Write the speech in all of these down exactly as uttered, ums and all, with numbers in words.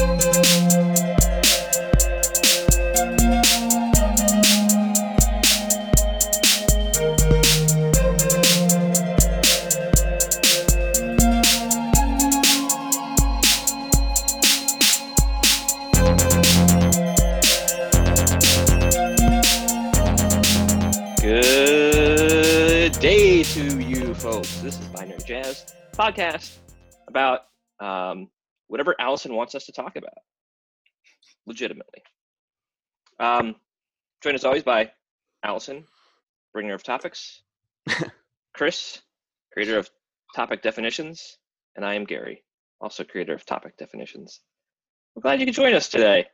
Good day to you folks. This is Binary Jazz podcast about um, whatever Allison wants us to talk about, legitimately. Um, joined as always by Allison, bringer of topics, Chris, creator of topic definitions, and I am Gary, also creator of topic definitions. I'm glad you could join us today.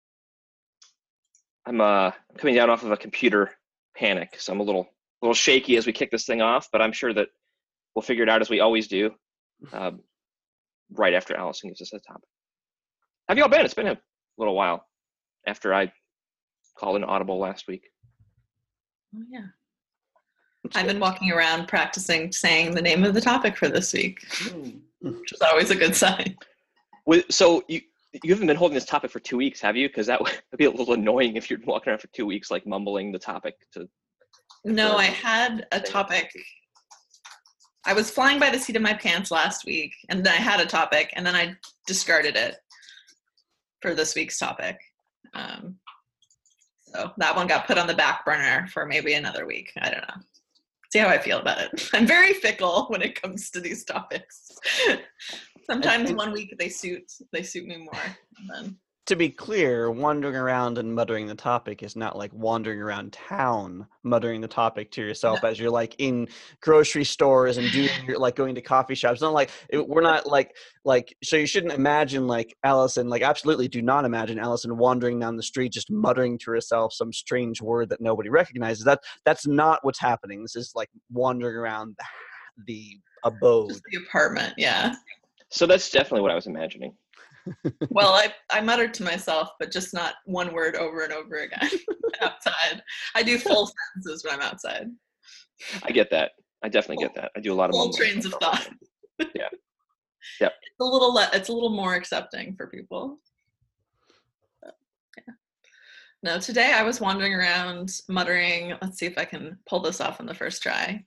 I'm uh, coming down off of a computer panic, so I'm a little a little shaky as we kick this thing off, but I'm sure that we'll figure it out as we always do, um, right after Allison gives us a topic. Have you all been? It's been a little while after I called an audible last week. Oh yeah. I've been walking around practicing saying the name of the topic for this week, which is always a good sign. So you you haven't been holding this topic for two weeks, have you? Because that would be a little annoying if you're walking around for two weeks like mumbling the topic to. No, I had a topic. I was flying by the seat of my pants last week, and then I had a topic, and then I discarded it for this week's topic. Um, so that one got put on the back burner for maybe another week. I don't know. See how I feel about it. I'm very fickle when it comes to these topics. Sometimes one week they suit they suit me more. And then to be clear, wandering around and muttering the topic is not like wandering around town muttering the topic to yourself no. as you're like in grocery stores and doing your, like going to coffee shops. It's not like it, we're not like like so you shouldn't imagine like Allison, like absolutely do not imagine Allison wandering down the street just muttering to herself some strange word that nobody recognizes. That that's not what's happening. This is like wandering around the, the abode. Just the apartment, yeah. So that's definitely what I was imagining. Well, I, I muttered to myself, but just not one word over and over again outside. I do full sentences when I'm outside. I get that. I definitely get that. I do a lot of full trains of thought. Yeah. Yep. It's a little le- it's a little more accepting for people. But, yeah. No, today I was wandering around muttering. Let's see if I can pull this off on the first try.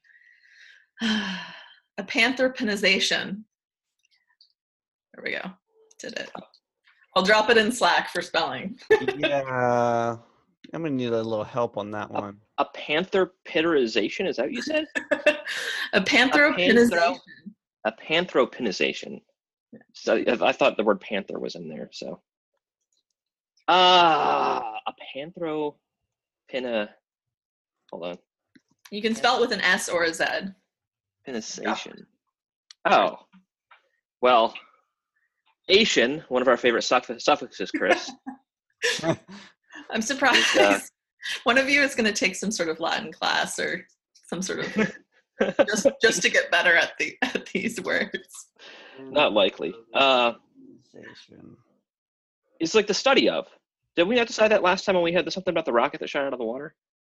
A panthropinization. There we go. Did it. I'll drop it in Slack for spelling. Yeah. I'm going to need a little help on that one. A, a panthropinization? Is that what you said? A panthropinization. A, panthro, a panthropinization. So I thought the word panther was in there, so. Ah, uh, a panthropina. Hold on. You can spell it with an S or a Z. Pinization. Oh. Well. Asian, one of our favorite suffixes, Chris. I'm surprised. Uh, one of you is going to take some sort of Latin class or some sort of just just to get better at the at these words. Not likely. Uh, it's like the study of. Did we not decide that last time when we had the, something about the rocket that shot out of the water?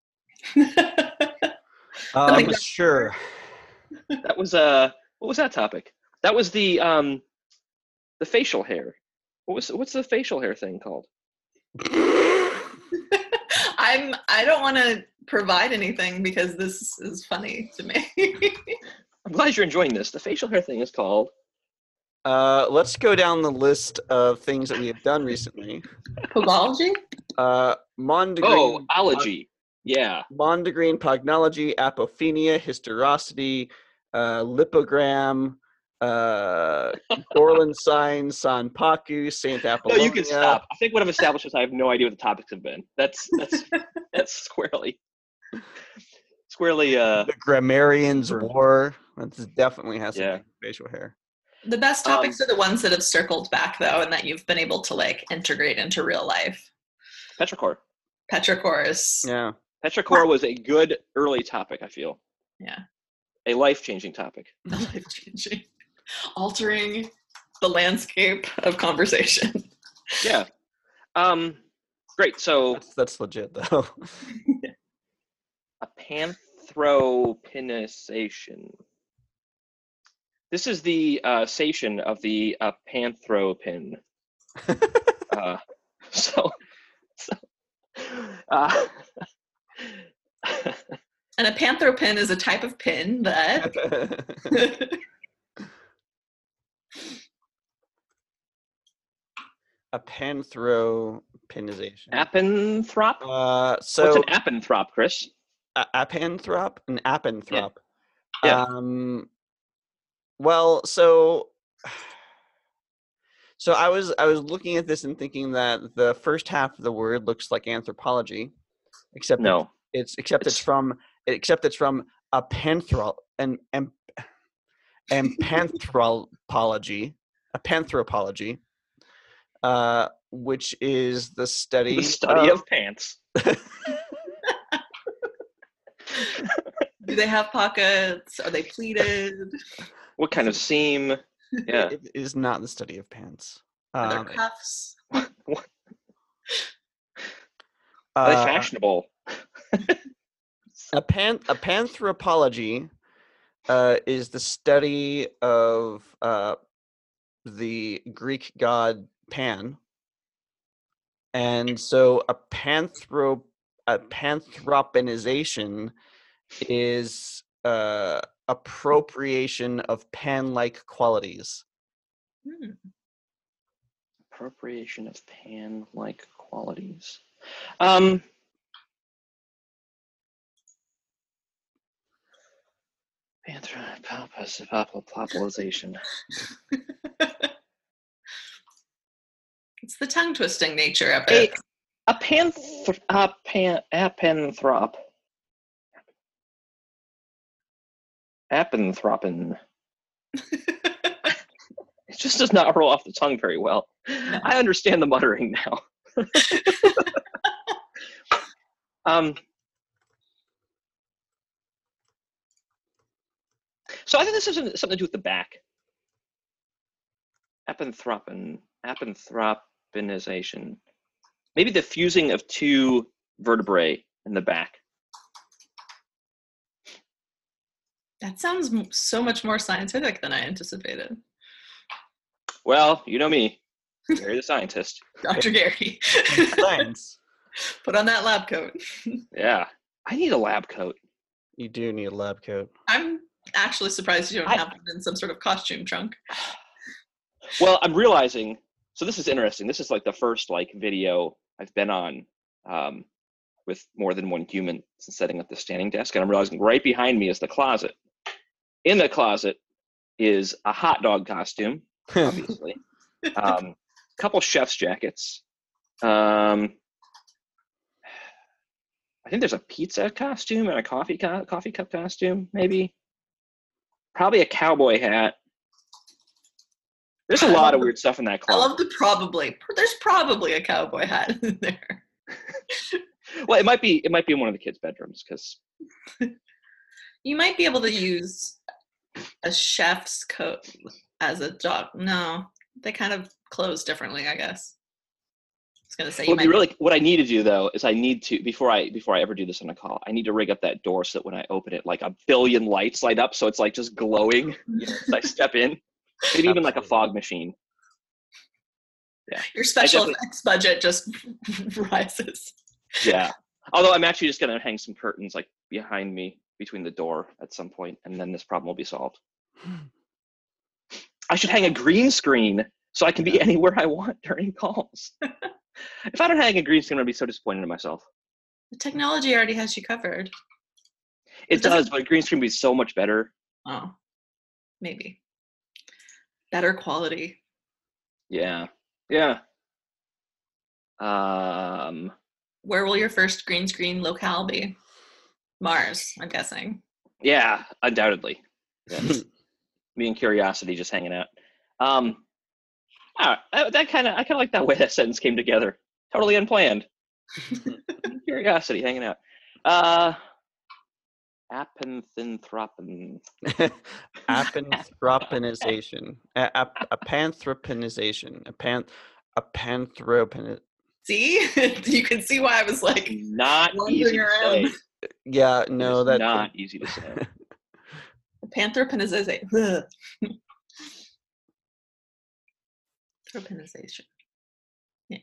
um, sure. That was uh, what was that topic? That was the um. The facial hair. What was what's the facial hair thing called? I'm I don't want to provide anything because this is funny to me. I'm glad you're enjoying this. The facial hair thing is called. Uh, let's go down the list of things that we have done recently. Pogology? Uh, Mondegreen. Oh, ology. Yeah. Mondegreen, pognology, apophenia, hysterosity, uh, lipogram. Uh, Orland sign, Sanpaku, Saint Apollonia. No, you can stop. I think what I've established is I have no idea what the topics have been. That's that's that's squarely, squarely. Uh, the Grammarians' War. That definitely has yeah. some facial hair. The best topics um, are the ones that have circled back though, and that you've been able to like integrate into real life. Petrichor. Petrichor is. Yeah. Petrichor was a good early topic. I feel. Yeah. A life-changing topic. Life-changing. Altering the landscape of conversation. Yeah. Um, great. So that's, that's legit, though. A panthropinization. This is the uh, sation of the uh, panthropin. Uh, so, so uh, And a panthropin is a type of pin that a panthropinization. apanthrop? Uh, so What's an apanthrop, Chris? a- apanthrop, an apanthrop. Yeah. Um. Well, so so I was I was looking at this and thinking that the first half of the word looks like anthropology, except that No. it's except it's, It's- from except it's from a panthrol and and and panthropology, a panthropology, uh, which is the study The study of of pants. do they have pockets? Are they pleated? What kind of seam? Yeah. It is not the study of pants. Are there Um, cuffs? Are they uh, fashionable? a pan a panthropology uh, is the study of uh, the Greek god Pan, and so a panthrop a panthropinization is uh, appropriation of pan-like qualities. Hmm. Appropriation of pan-like qualities. Um, Popularization. It's the tongue twisting nature of A, it. a panther, a pan, apanthrop. Apantropin. It just does not roll off the tongue very well. No. I understand the muttering now. um, so I think this has something to do with the back. Apanthropin, apanthropinization. Maybe the fusing of two vertebrae in the back. That sounds m- so much more scientific than I anticipated. Well, you know me, Gary the scientist. Doctor Gary, Science. put on that lab coat. Yeah, I need a lab coat. You do need a lab coat. I'm actually surprised you don't I- have one in some sort of costume trunk. Well, I'm realizing, so this is interesting. This is like the first like video I've been on um, with more than one human since setting up the standing desk. And I'm realizing right behind me is the closet. In the closet is a hot dog costume, obviously. um, a couple chef's jackets. Um, I think there's a pizza costume and a coffee co- coffee cup costume, maybe. Probably a cowboy hat. There's a I lot love of the- weird stuff in that I closet. love the probably. There's probably a cowboy hat in there. Well, it might be it might be in one of the kids' bedrooms because You might be able to use a chef's coat as a dog. No, they kind of close differently, I guess. I was gonna say you what might. we really what I need to do though is I need to before I before I ever do this on a call, I need to rig up that door so that when I open it, like a billion lights light up, so it's like just glowing you know, as I step in. Maybe even like a fog machine. Your special definitely- effects budget just rises. Yeah. Although I'm actually just gonna hang some curtains like behind me between the door at some point, and then this problem will be solved. I should hang a green screen so I can be anywhere I want during calls. If I don't hang a green screen, I'm gonna be so disappointed in myself. The technology already has you covered. It It doesn't- does, but a green screen would be so much better. Oh, maybe. Better quality. Yeah. Yeah. Um, Where will your first green screen locale be? Mars, I'm guessing. yeah, undoubtedly. Yeah. Me and Curiosity just hanging out. Um, ah, that, that kind of, I kind of like that way that sentence came together. Totally unplanned. Curiosity hanging out. Uh, Apanthanthropin. Apanthropinization. A, a, a panthropinization. A pan a panthropin. See? You can see why I was like, Not wandering easy to around. say. Yeah, It no, is that not easy to say. panthropinization. Panthropinization. Yeah.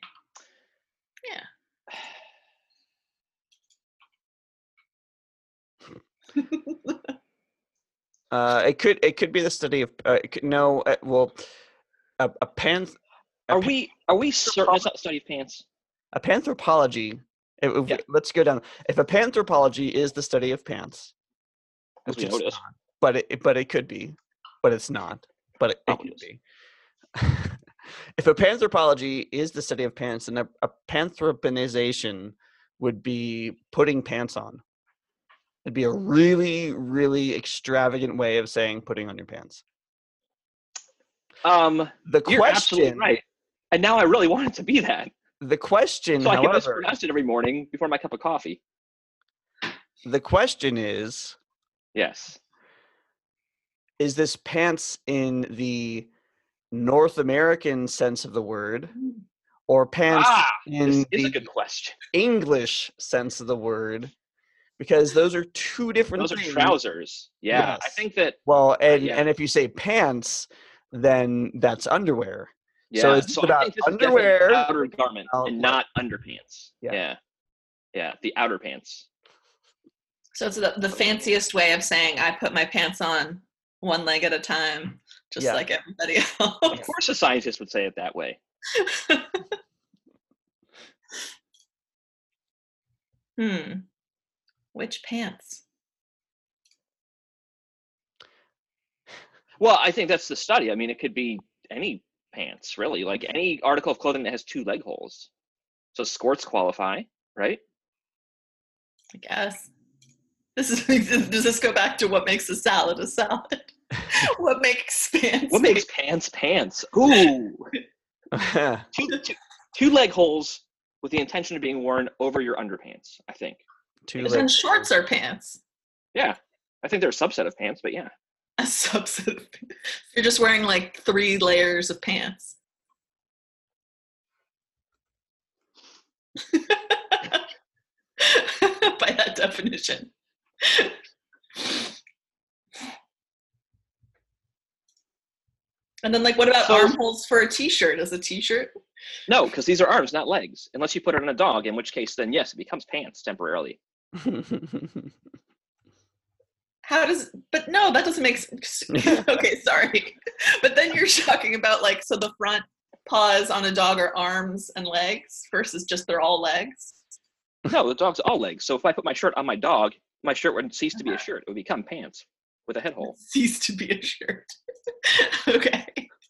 Yeah. Uh, it could it could be the study of uh, it could, no uh, well a, a panth a, Are pan- we are we certain it's not the study of pants? a panthropology. If, if Yeah. we- let's go down. If a panthropology is the study of pants, As which we it's noticed. not, but it but it could be, but it's not, but it, it Probably could is. be. If a panthropology is the study of pants, then a, a panthropinization would be putting pants on. It'd be a really, really extravagant way of saying putting on your pants. Um, The you're absolutely question, right. And now I really want it to be that. the question, So I can however, mispronounce it every morning before my cup of coffee. the question is, Yes. is this pants in the North American sense of the word, or pants Ah, in this is the a good question. English sense of the word? Because those are two different Those are things. trousers. Yeah, I Yes. think that. Well, and yeah. and if you say pants, then that's underwear. Yeah. So it's So I about think this is definitely underwear. an outer garment and outlet. not underpants. Yeah. Yeah. Yeah. The outer pants. So it's the, the fanciest way of saying I put my pants on one leg at a time, just Yeah. like everybody else. Of course, a scientist would say it that way. Hmm. Which pants? Well, I think that's the study. I mean, it could be any pants, really, like any article of clothing that has two leg holes. So skirts qualify, right? I guess. This is. Does this go back to what makes a salad a salad? What makes pants? What makes pants pants? Ooh, two, two, two leg holes with the intention of being worn over your underpants, I think. two But then legs. shorts are pants. Yeah, I think they're a subset of pants, but yeah. A subset of pants. You're just wearing like three layers of pants. By that definition. And then, like, what about So- armholes for a t-shirt? As a t-shirt? No, because these are arms, not legs. Unless you put it on a dog, in which case, then yes, it becomes pants temporarily. How does? But no, that doesn't make sense. Okay, sorry. But then you're talking about like, so the front paws on a dog are arms and legs versus just they're all legs. No, the dog's all legs. So if I put my shirt on my dog, my shirt would cease to be a shirt. It would become pants with a head hole. Cease to be a shirt. Okay.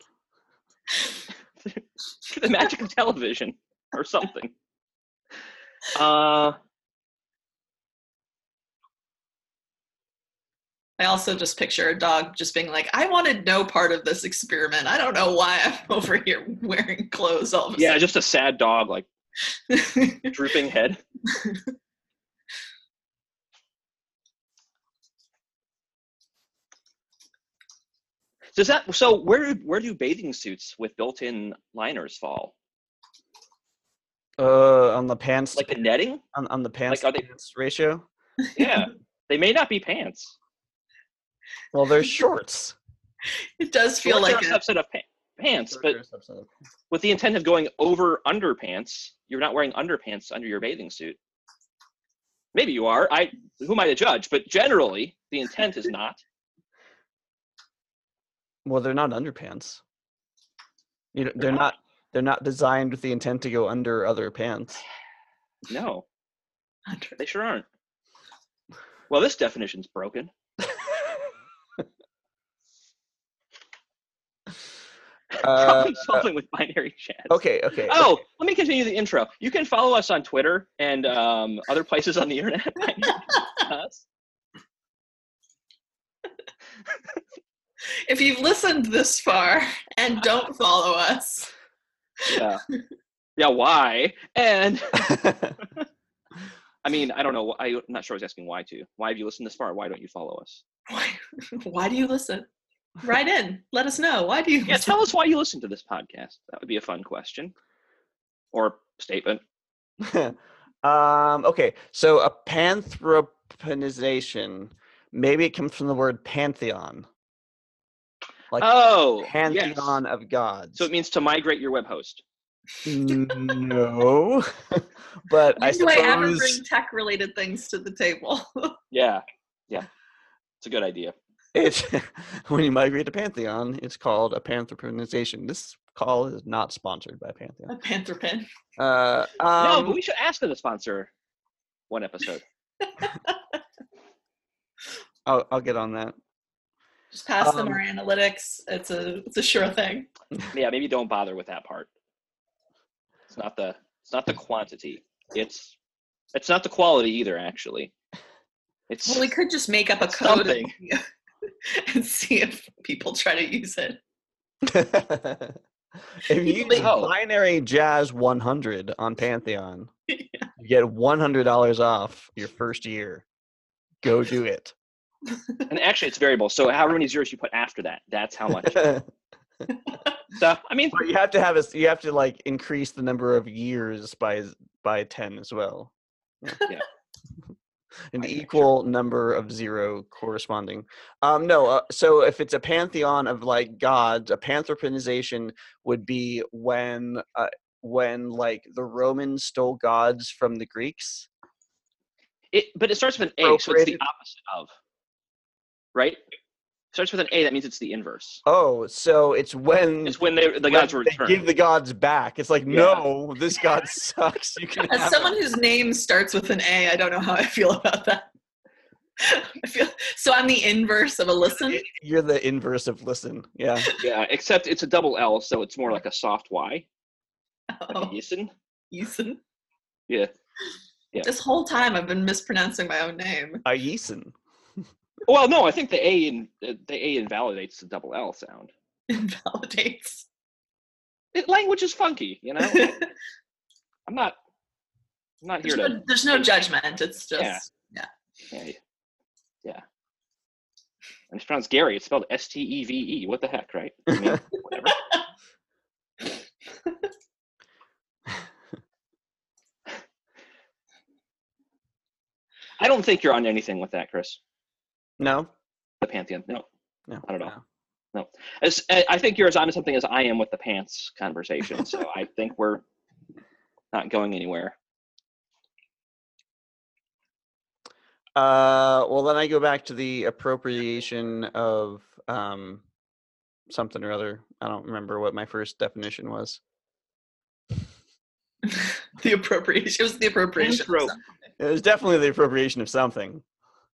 The magic of television or something. Uh, I also just picture a dog just being like, I wanted no part of this experiment. I don't know why I'm over here wearing clothes all of a yeah, sudden. just a sad dog, like drooping head. Does that so? Where where do bathing suits with built-in liners fall? uh, on the pants, Like the netting? on, on the pants, like, are they- pants ratio. Yeah, they may not be pants. Well, they're shorts. It does feel Shorts like are a, a subset of pa- pants, Shorts but are a subset of- with the intent of going over underpants, you're not wearing underpants under your bathing suit. Maybe you are. I who am I to judge? But generally, the intent is not. well, they're not underpants. You know, they're, not. not. They're not designed with the intent to go under other pants. No, they sure aren't. Well, this definition's broken. Uh, Problem solving with binary chats. okay, okay. Oh, let me continue the intro. You can follow us on Twitter and um, other places on the internet. Us. if you've listened this far and don't follow us, Yeah. Yeah, why? And I mean, I don't know. I, I'm not sure I was asking why to. Why have you listened this far? Why don't you follow us? why, why do you listen? Write in. Let us know. Why do you Yeah, listen? tell us why you listen to this podcast. That would be a fun question or statement. um, okay, so a panthropinization, maybe it comes from the word pantheon. Like Oh, pantheon yes. of gods. So it means to migrate your web host. No, but When I do I ever suppose bring tech-related things to the table? Yeah, yeah, it's a good idea. it's when you migrate to Pantheon, it's called a panthropinization. This call is not sponsored by Pantheon. A panther pin. Uh, no, um, but we should ask them to sponsor one episode. I'll, I'll get on that. Just pass them Um, our analytics. It's a it's a sure thing. Yeah, maybe don't bother with that part. It's not the it's not the quantity. It's it's not the quality either. Actually, it's Well, we could just make up a It's code something. and see if people try to use it. If you use Oh. binary jazz one hundred on Pantheon, you get one hundred dollars off your first year. Go do it. and actually it's variable. So however many zeros you put after that, that's how much. But So I mean, you have to have a you have to like increase the number of years by by ten as well. Yeah. An I think, equal number of zero corresponding. Um, no, uh, so if it's a pantheon of like gods, a panthropinization would be when uh, when like the Romans stole gods from the Greeks. it, but it starts with an A, so it's the Appropriated. opposite of, right? It starts with an A, that means it's the inverse. Oh, so it's when It's when they, the when gods were they returned. give the gods back. It's like, Yeah. no, this god sucks. You can As have someone it. whose name starts with an A, I don't know how I feel about that. I feel so. I'm the inverse of a listen. You're the inverse of listen. Yeah. Yeah, except it's a double L, so it's more like a soft Y, like a Oh, Yison. Eason. Yeah. Yeah. This whole time I've been mispronouncing my own name. A Yeeson. Well, no, I think the A in, the A invalidates the double L sound. Invalidates. It, language is funky, you know. I'm not. I'm not here There's to. no, there's no judgment. It's just Yeah. Yeah. Yeah. And it's pronounced Gary. It's spelled S T E V E. What the heck, right? I mean, whatever. I don't think you're on anything with that, Chris. No. The Pantheon. No, No. not at all. No. As, I I think you're as onto something as I am with the pants conversation. So I think we're not going anywhere. Uh, well, then I go back to the appropriation of um, something or other. I don't remember what my first definition was. the appropriation. It was the appropriation. of Anthrop- something. It was definitely the appropriation of something.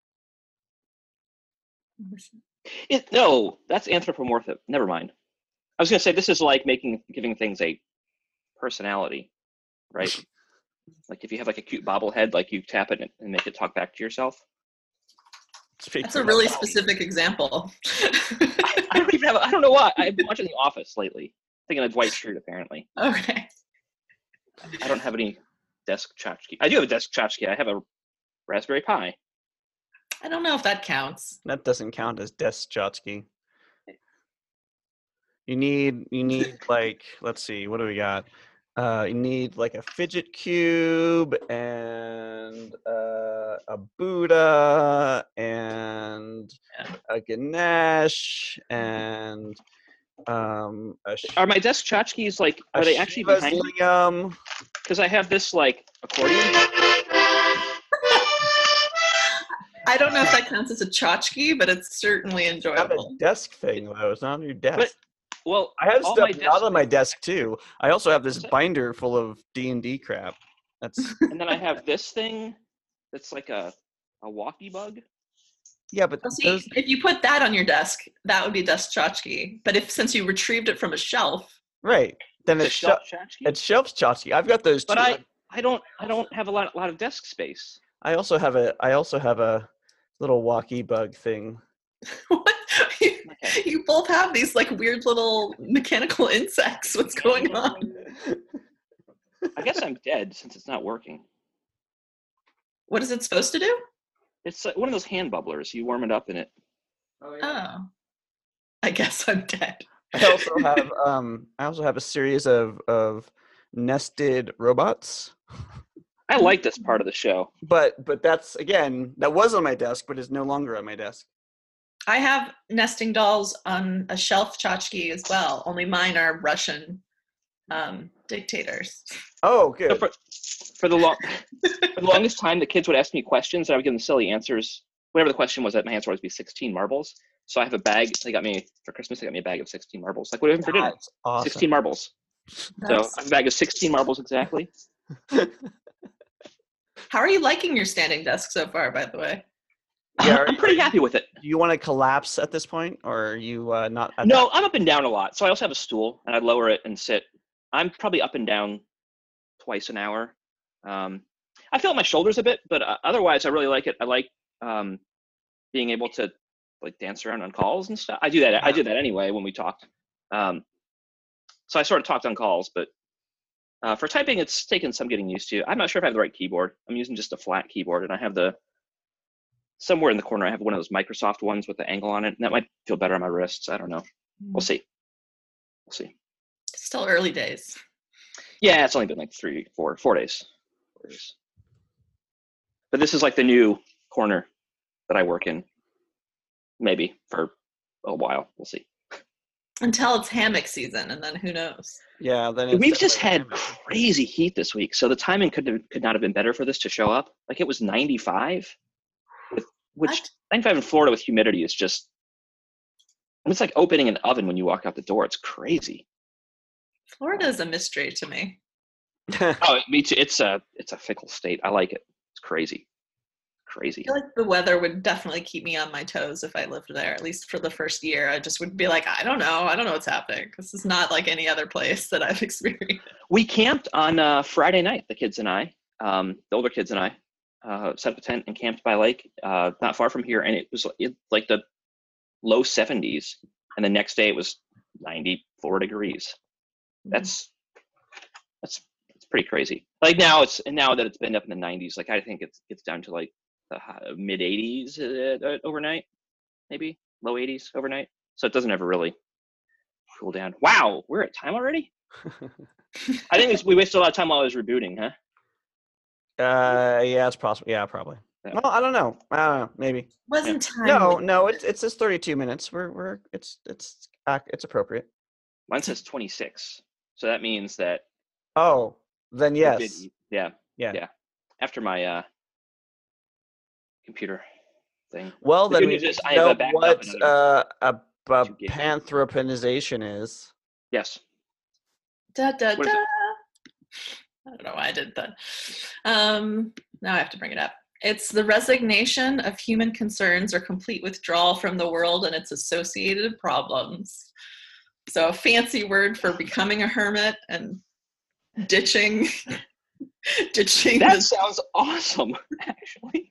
It, no, that's anthropomorphic. Never mind. I was going to say this is like making giving things a personality, right? Like if you have like a cute bobblehead, like you tap it and make it talk back to yourself. Speak That's for a really yourself. specific example. I, I don't even have. A, I don't know why. I've been watching The Office lately, thinking of Dwight Schrute. Apparently, Okay. I don't have any desk tchotchke. I do have a desk tchotchke. I have a Raspberry Pi. I don't know if that counts. That doesn't count as Deschotsky. You need you need like let's see, what do we got? Uh, you need like a fidget cube and uh, a Buddha and Yeah. a Ganesh and um, a Sh- Are my desk tchotchkes like? a Are they actually Shiva's behind? lingam. Because I have this like accordion. I don't know if that counts as a tchotchke, but it's certainly Not a enjoyable. desk thing though. It's not on your desk. But well, I have all stuff my not desk- on my desk too. I also have this What's that? binder full of D and D crap. That's And then I have this thing that's like a a walkie bug. yeah, but Well, see, those, if you put that on your desk, that would be desk tchotchke. But if since you retrieved it from a shelf, right, then It's a it's shelf shelf, tchotchke. it's shelf tchotchke. I've got those too. But I I don't I don't have a lot lot of desk space. I also have a I also have a little walkie bug thing. what? You, Okay. you both have these like weird little mechanical insects. What's going on? I guess I'm dead since it's not working. What is it supposed to do? It's like one of those hand bubblers. You warm it up in it. Oh, I guess I'm dead. I also have um I also have a series of of nested robots. I like this part of the show. But but that's again that was on my desk, but is no longer on my desk. I have nesting dolls on a shelf tchotchke as well. Only mine are Russian um, dictators. Oh, So good. for, for the long, for the longest time, the kids would ask me questions, and I would give them silly answers. Whatever the question was, that my answer would always be sixteen marbles. So I have a bag. They got me for Christmas. They got me a bag of sixteen marbles. Like, what do you have for dinner? That's awesome. sixteen marbles. So That's- I have a bag of sixteen marbles exactly. How are you liking your standing desk so far, by the way? Yeah, I'm pretty happy with it. Do you want to collapse at this point, or are you uh, not? At No, that- I'm up and down a lot. So I also have a stool, and I lower it and sit. I'm probably up and down twice an hour. Um, I feel my shoulders a bit, but uh, otherwise, I really like it. I like um, being able to like dance around on calls and stuff. I do that. I did that anyway when we talked. Um, so I sort of talked on calls, but uh, for typing, it's taken some getting used to. I'm not sure if I have the right keyboard. I'm using just a flat keyboard, and I have the somewhere in the corner. I have one of those Microsoft ones with the angle on it, and that might feel better on my wrists. I don't know. We'll see. We'll see. Still early days. Yeah, it's only been like three, four, four days. Four days. But this is like the new corner that I work in. Maybe for a while. We'll see. Until it's hammock season, and then who knows? Yeah, then it's We've just had definitely- crazy heat this week, so the timing could have, could not have been better for this to show up. Like it was ninety-five, with, which What? ninety-five in Florida with humidity is just. It's like opening an oven when you walk out the door. It's crazy. Florida is a mystery to me. Oh, me too. It's a it's a fickle state. I like it. It's crazy, crazy. I feel like the weather would definitely keep me on my toes if I lived there, at least for the first year. I just would be like, I don't know. I don't know what's happening. This is not like any other place that I've experienced. We camped on uh, Friday night. The kids and I, um, the older kids and I, uh, set up a tent and camped by a lake, uh, not far from here, and it was it, like the low seventies, and the next day it was ninety-four degrees. That's that's it's pretty crazy. Like now it's and now that it's been up in the nineties, like I think it's it's down to like the mid eighties uh, uh, overnight, maybe low eighties overnight. So it doesn't ever really cool down. Wow, we're at time already. I think we wasted a lot of time while I was rebooting, huh? Uh, yeah, it's possible. Yeah, probably. Yeah. Well, I don't know. I don't know. Maybe. Wasn't time. No, no. It's it's just thirty-two minutes. We're we're it's it's ac- it's appropriate. Mine says twenty-six, so that means that Oh, then we did yes. eat. Yeah, Yeah. yeah. After my uh, computer thing. Well, The then good we news need is to I have know a backup what another uh, a, a two gig. panthroponization is. Yes. Da, da, What is da. it? I don't know why I did that. Um, now I have to bring it up. It's the resignation of human concerns or complete withdrawal from the world and its associated problems. So a fancy word for becoming a hermit and ditching ditching That the, sounds awesome, actually.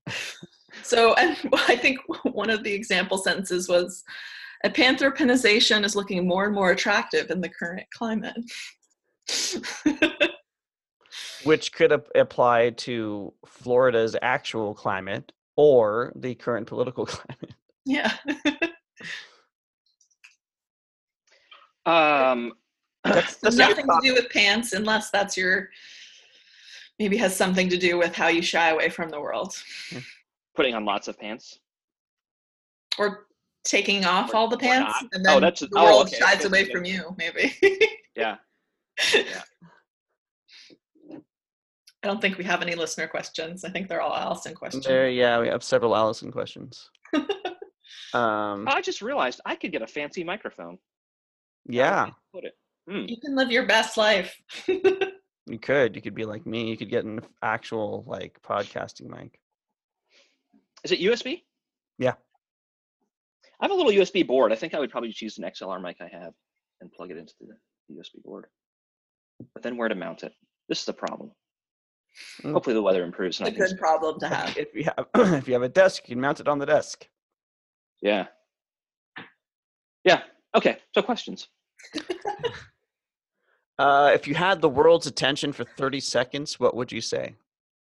so and I think one of the example sentences was a panthroponization is looking more and more attractive in the current climate. Which could ap- apply to Florida's actual climate or the current political climate. Yeah. Um, That's, So that's a good nothing to thought. do with pants unless that's your maybe has something to do with how you shy away from the world putting on lots of pants. or taking off Or- all the or pants not. and Oh, then that's- the oh, world okay. shies That's away good. from you maybe. Yeah. I don't think we have any listener questions. I think they're all Allison questions. There, yeah, we have several Allison questions. Um, Oh, I just realized I could get a fancy microphone. yeah, Put it. Hmm. You can live your best life. you could. You could be like me. You could get an actual like podcasting mic. Is it U S B? Yeah. I have a little U S B board. I think I would probably just use an X L R mic I have and plug it into the U S B board. But then where to mount it? This is the problem. Mm. Hopefully the weather improves. And It's I a can good problem to have. If you have if you have a desk, you can mount it on the desk. Yeah. Yeah. Okay. So questions. Uh, if you had the world's attention for thirty seconds, what would you say?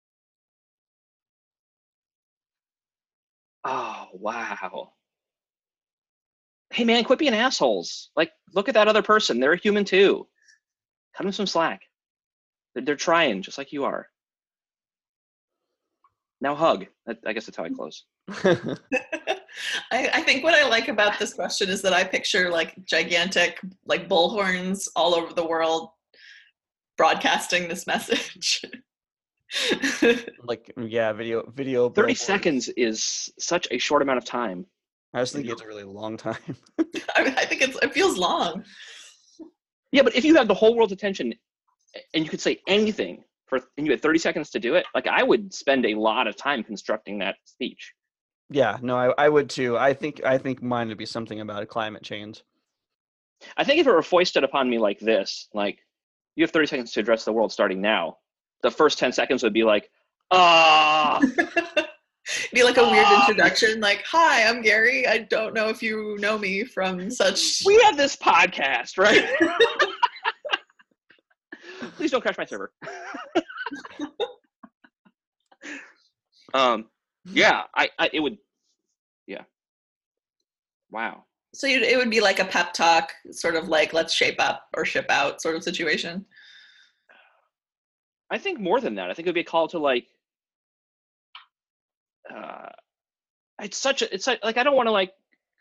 Oh, wow. Hey, man, quit being assholes. Like, look at that other person. They're a human too. Cut them some slack. They're, they're trying just like you are. Now hug. I, I guess that's how I close. I, I think what I like about this question is that I picture like gigantic like bullhorns all over the world broadcasting this message. Like, yeah, video, video. thirty billboards. seconds is such a short amount of time. I was thinking it's a really long time. I, I think it's it feels long. Yeah, but if you have the whole world's attention and you could say anything for, and you had thirty seconds to do it, like I would spend a lot of time constructing that speech. Yeah, no, I, I would too. I think I think mine would be something about climate change. I think if it were foisted upon me like this, like you have thirty seconds to address the world starting now, the first ten seconds would be like, ah. Be like a weird introduction, like, "Hi, I'm Gary. I don't know if you know me from such." We have this podcast, right? Please don't crash my server. um, yeah, I, I, it would, yeah. Wow. So you'd, it would be like a pep talk, sort of like "let's shape up or ship out" sort of situation. I think more than that. I think it would be a call to like. Uh, it's such a, it's like, I don't want to like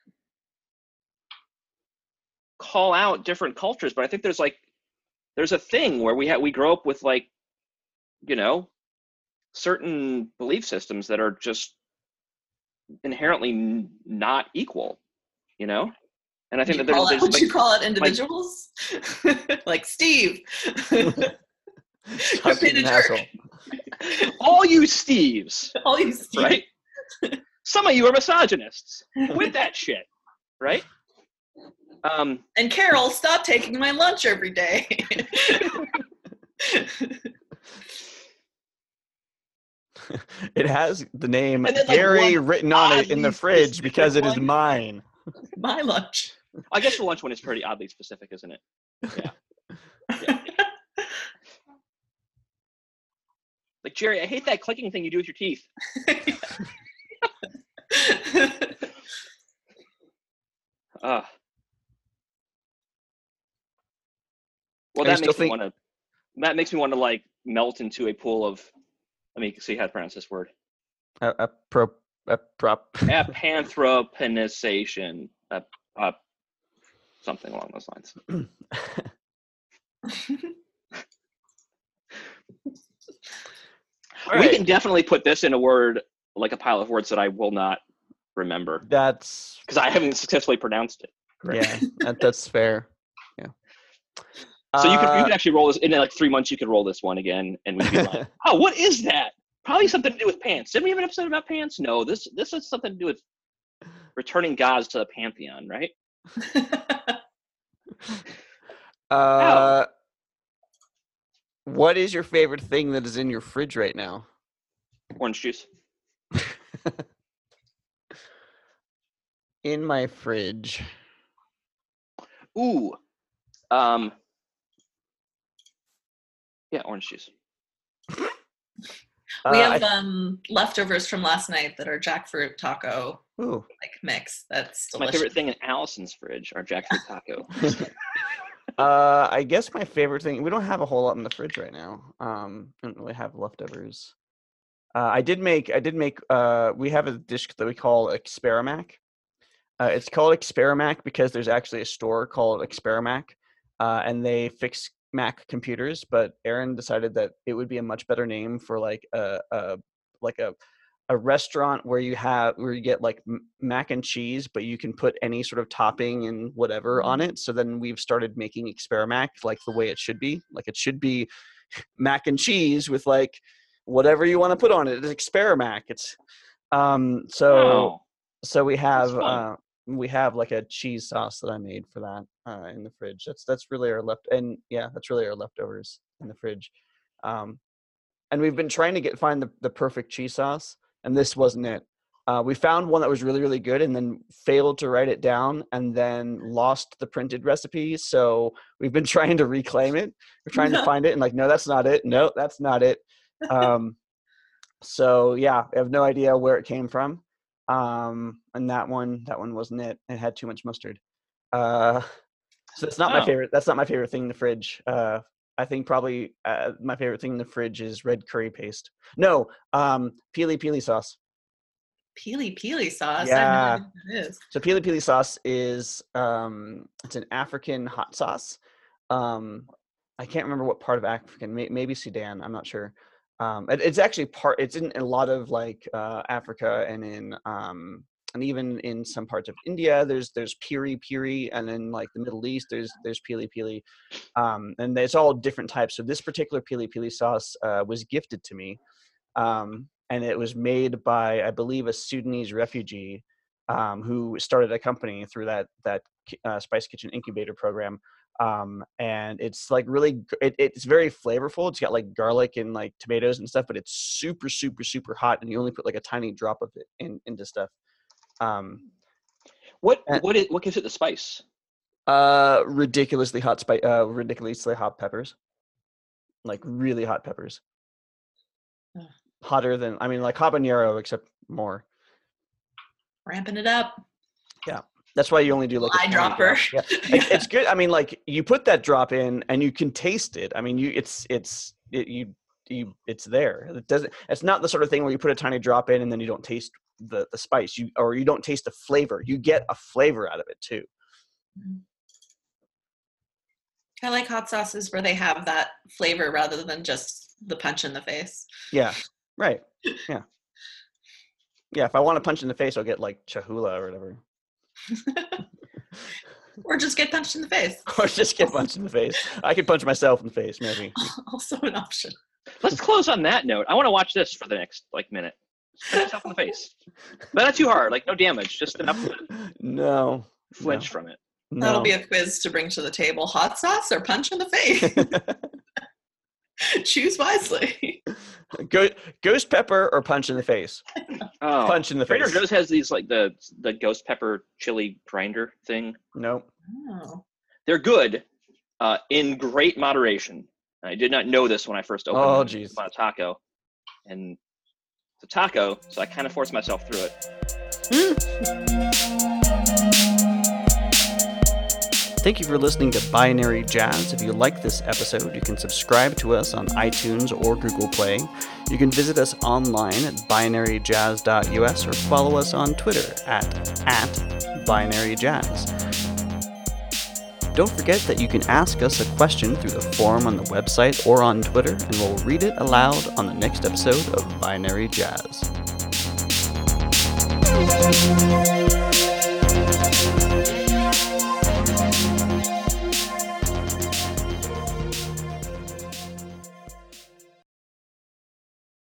call out different cultures, but I think there's like, there's a thing where we have, we grow up with like, you know, certain belief systems that are just inherently n- not equal, you know? And I think Would that you call there's, it, would there's you like, call it individuals? Like Steve. Stop being an asshole. all you Steves, All you Steve. right? Some of you are misogynists. Quit that shit, right? Um, And Carol, stop taking my lunch every day. It has the name And then, like, Gary one written on it in oddly the fridge specific because it is one. mine. My lunch. I guess the lunch one is pretty oddly specific, isn't it? Yeah. Yeah. Like, Jerry, I hate that clicking thing you do with your teeth. Uh, well, Are you that still makes me think- want to. That makes me want to like melt into a pool of. Let me see how to pronounce this word. A, a pro, a prop. Apanthropenization. Uh, uh, something along those lines. All we right. can definitely put this in a word, like a pile of words that I will not remember That's because I haven't successfully pronounced it. yeah. That, that's fair. Yeah. So you could you Uh, could actually roll this in like three months. You could roll this one again, and we'd be like, "Oh, what is that? Probably something to do with pants." Didn't we have an episode about pants? No, this this has something to do with returning gods to the pantheon, right? uh, what is your favorite thing that is in your fridge right now? Orange juice. In my fridge. Ooh, um, yeah, orange juice. We Uh, have I- um, leftovers from last night that are jackfruit taco ooh. like mix. That's My delicious. favorite thing in Allison's fridge are jackfruit taco. Uh, I guess my favorite thing. We don't have a whole lot in the fridge right now. Um, I don't really have leftovers. Uh, I did make. I did make. Uh, we have a dish that we call Experamac. Uh, it's called Experamac because there's actually a store called Experamac, uh, and they fix Mac computers. But Aaron decided that it would be a much better name for like a, a like a a restaurant where you have where you get like m- mac and cheese, but you can put any sort of topping and whatever on it. So then we've started making Experamac like the way it should be. Like it should be mac and cheese with like whatever you want to put on it. It's Experamac. It's um so Oh, so we have fun. uh we have like a cheese sauce that I made for that uh in the fridge. That's that's really our left and yeah, that's really our leftovers in the fridge. Um and we've been trying to get find the, the perfect cheese sauce, and this wasn't it. Uh, we found one that was really, really good and then failed to write it down and then lost the printed recipe. So we've been trying to reclaim it. We're trying to find it and like, no, that's not it. No, that's not it. Um, so yeah, I have no idea where it came from. Um, and that one, that one wasn't it. It had too much mustard. Uh, so that's not my Oh. favorite. That's not my favorite thing in the fridge. Uh, I think probably uh, my favorite thing in the fridge is red curry paste. No, um, pili pili sauce. Peely peely sauce. Yeah. I have no idea what that is. So pili pili sauce is um, it's an African hot sauce, um, I can't remember what part of Africa, may, maybe Sudan. I'm not sure. Um, it, it's actually part. It's in a lot of like uh, Africa and in um, and even in some parts of India. There's there's piri piri, and in like the Middle East, there's there's pili pili, um, and it's all different types. So this particular pili pili sauce uh, was gifted to me, um, and it was made by, I believe, a Sudanese refugee um, who started a company through that that uh, Spice Kitchen incubator program. Um, and it's like really, it, it's very flavorful. It's got like garlic and like tomatoes and stuff, but it's super, super, super hot. And you only put like a tiny drop of it in, into stuff. Um, what, and, what is, what gives it the spice? Uh, ridiculously hot spice, uh, ridiculously hot peppers, like really hot peppers. Ugh. Hotter than, I mean, like habanero, except more. Ramping it up. Yeah. That's why you only do like eyedropper. Drop. Yeah. It, it's good. I mean, like you put that drop in and you can taste it. I mean, you it's it's it, you you it's there. It doesn't. It's not the sort of thing where you put a tiny drop in and then you don't taste the the spice. You or you don't taste the flavor. You get a flavor out of it too. I like hot sauces where they have that flavor rather than just the punch in the face. Yeah. Right. Yeah. Yeah. If I want to punch in the face, I'll get like Cholula or whatever. Or just get punched in the face. Or just get punched in the face. I could punch myself in the face, maybe. Also an option. Let's close on that note. I want to watch this for the next like minute. Punch yourself in the face, but not too hard. Like no damage, just enough to no flinch no. from it. No. That'll be a quiz to bring to the table. Hot sauce or punch in the face? Choose wisely. Go, ghost pepper or punch in the face? Oh, punch in the Trader face. Joe's has these like the the ghost pepper chili grinder thing. Nope. Oh. They're good, uh, in great moderation. I did not know this when I first opened Oh, them geez. on a taco, and it's a taco, so I kind of forced myself through it. Thank you for listening to Binary Jazz. If you like this episode, you can subscribe to us on iTunes or Google Play. You can visit us online at binary jazz dot u s or follow us on Twitter at, at binary jazz. Don't forget that you can ask us a question through the form on the website or on Twitter, and we'll read it aloud on the next episode of Binary Jazz.